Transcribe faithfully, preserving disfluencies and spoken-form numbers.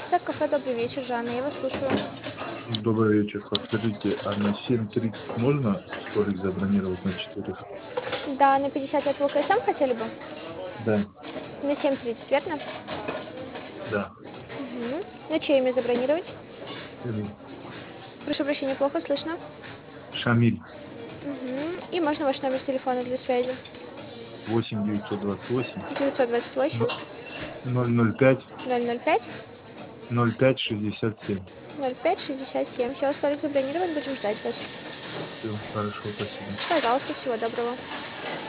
Так, кафе «Добрый вечер», Жанна, я вас слушаю. Добрый вечер. Подскажите, а на семь тридцать можно столик забронировать на четырех? Да, на пятьдесят лет в ЛКСМ хотели бы? Да, На семь тридцать, верно? да. Мгм. На чье имя забронировать? Шамиль. Прошу прощения, плохо слышно. Шамиль. Мгм. И можно ваш номер телефона для связи? восемь девятьсот двадцать восемь девятьсот двадцать восемь ноль ноль пять ноль ноль пять ноль пять шестьдесят семь. ноль пять шестьдесят семь. Все, столик забронирован, будем ждать вас. Все, хорошо, спасибо. Пожалуйста, всего доброго.